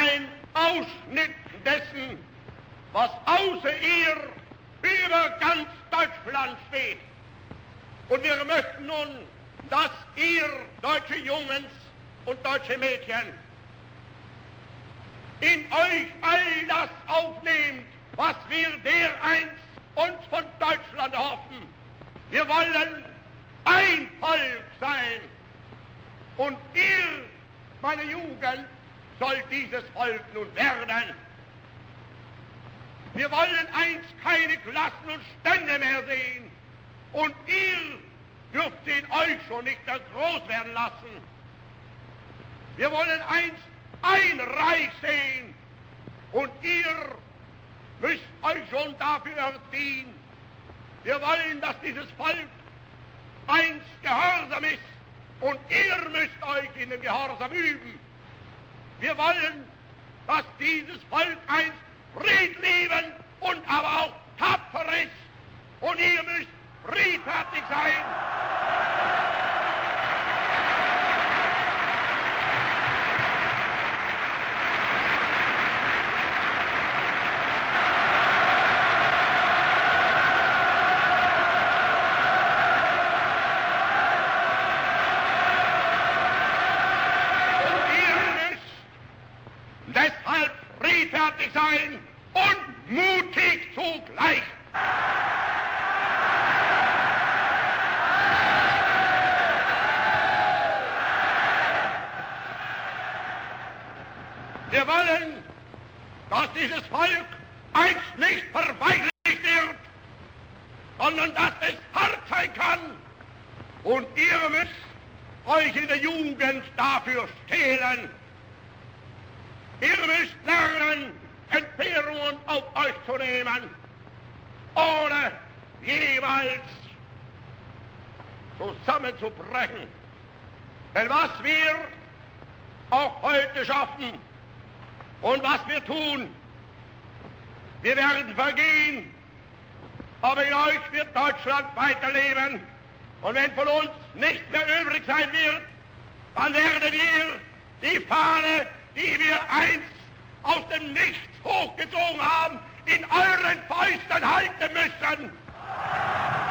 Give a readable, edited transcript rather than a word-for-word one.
ein Ausschnitt dessen, was außer ihr über ganz Deutschland steht. Und wir möchten nun, dass ihr, deutsche Jungens und deutsche Mädchen, in euch all das aufnehmt, was wir dereinst uns von Deutschland hoffen. Wir wollen ein Volk sein. Und ihr, meine Jugend, sollt dieses Volk nun werden. Wir wollen einst keine Klassen und Stände mehr sehen. Und ihr dürft sie in euch schon nicht mehr groß werden lassen. Wir wollen einst ein Reich sehen. Und ihr müsst euch schon dafür erziehen. Wir wollen, dass dieses Volk einst gehorsam ist. Und ihr müsst euch in den Gehorsam üben. Wir wollen, dass dieses Volk einst friedliebend und aber auch tapfer ist. Und ihr müsst friedfertig sein. Deshalb friedfertig sein und mutig zugleich. Wir wollen, dass dieses Volk einst nicht verweichlicht wird, sondern dass es hart sein kann. Und ihr müsst euch in der Jugend dafür stehlen. Ihr müsst lernen, Entbehrungen auf euch zu nehmen, ohne jemals zusammenzubrechen. Denn was wir auch heute schaffen und was wir tun, wir werden vergehen, aber in euch wird Deutschland weiterleben. Und wenn von uns nichts mehr übrig sein wird, dann werdet ihr die Fahne, die wir einst aus dem Nichts hochgezogen haben, in euren Fäusten halten müssen.